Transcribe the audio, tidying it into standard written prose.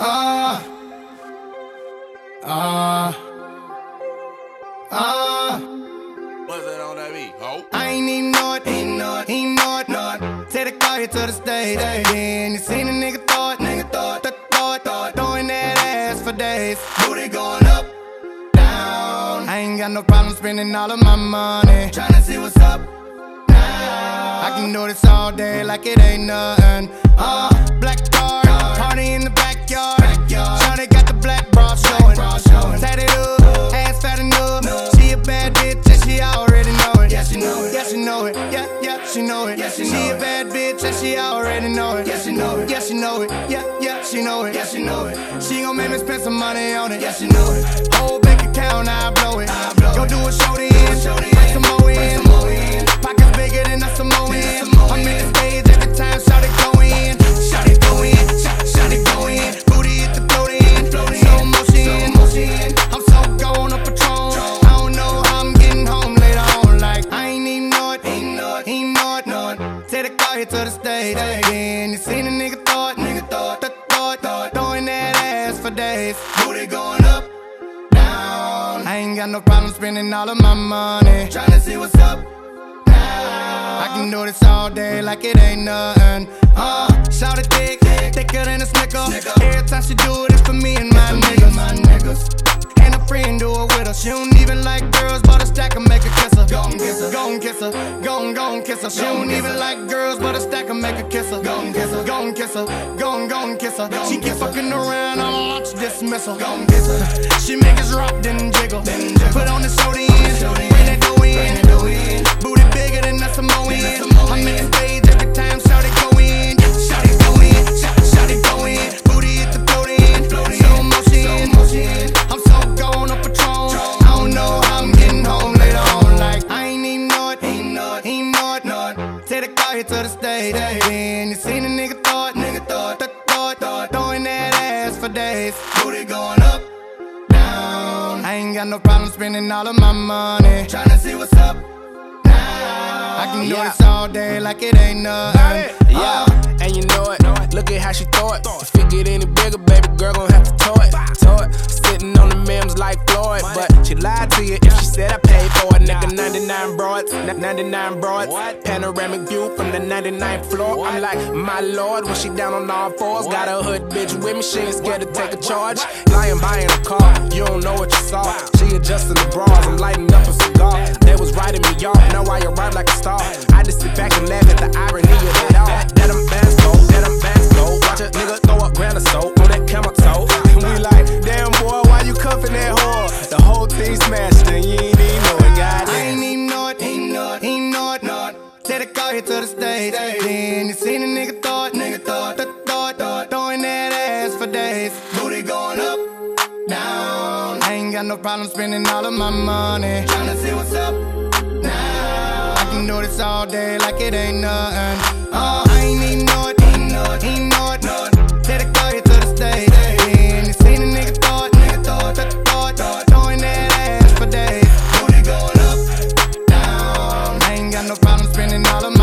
What's that on that beat, ho? I ain't even know it, ain't know it, ain't know it, know it. Take the car here to the stage. Then you seen a nigga thought, throwing that ass for days. Booty going up, down. I ain't got no problem spending all of my money. Tryna see what's up now. I can do this all day like it ain't nothing. Black card, party in the backyard. Shawty got the black bra showing. Tatted up, ass fat enough. She a bad bitch and she already know it. Yeah, she know it. Yeah, she know it. Yeah, she know it. She a bad bitch and she already know it. Yeah, she know it. Yeah, she know it. Yeah, she know it. Yeah, she know it. She gon' make me spend some money on it. Yeah, she know it. Whole bank account, I blow it. Go do a show in, bring some more in. Pockets bigger than a Samoan. I'm in the stage every time, shout it go in. Shout it go in, shout it go in. Booty hit the float in, slow motion. I'm so gone on Patron. I don't know how I'm getting home later on. Like I ain't even know it, ain't know it. Take the car here to the stage. Then you seen a nigga thought, throwing that ass for days. Booty going up, down. I ain't got no problem spending all of my money. Tryna see what's up now. I can do this all day like it ain't nothing. Shout it thicker than a Snicker. Every time she do it, it's for me and my niggas. And a friend do it with her. She don't even like girls, but a stack and make her kiss her. Gon' kiss her, gon' kiss her, gon' kiss her. She don't even like girls, but a stack and make her kiss her. Gon' kiss her, gon' kiss her, gon' kiss her. She keep fucking around, I'ma launch dismissal. Gon' kiss her. She make us rock, then jiggle. Put on the show in, bring that dough in. Booty bigger than a Samoan. I'm in the stage every time, shout it go in. Shout it go in, shout it go in. Booty hit the float in, slow motion. I'm so gone on Patron. I don't know how I'm getting home later on. Like I ain't even know it, ain't know it. Take the car here to the stage. Then you seen a nigga thought, throwing that ass for days. Booty going up, down. I ain't got no problem spending all of my money. Tryna see what's up now. I can do this all day like it ain't nothing. And you know it. Look at how she throw it. If it get any bigger, baby girl gon' have to tow it. Sitting on the memes like Floyd, but she lied to you if she said I paid for it. Nigga, 99 broads, 99 broads. Panoramic view from the 99th floor. I'm like, my lord, when she down on all fours. Got a hood bitch with me, she ain't scared to take a charge. Lying buying a car, you don't know what you saw. She adjusting the bras, I'm lighting up a cigar. They was writing me off, now I arrive like a star. I just sit back and laugh at the irony of it all. That I'm bands go, watch a nigga throw up grand of soap on that camel toe. And we like, damn boy, why you cuffing that whore? The whole thing smashed and you ain't even know it, goddamn. I ain't even know it, ain't know it. Take the car here to the stage. Then you seen a nigga thought, throwing that ass for days. Booty going up, down. I ain't got no problem spending all of my money. Tryna see what's up now. I can do this all day like it ain't nothing. I ain't even know it, ain't know it. Take the car here to the stage. Then you seen a nigga thought, throwing that ass for days. Booty going up, down. I ain't got no problem spending all of my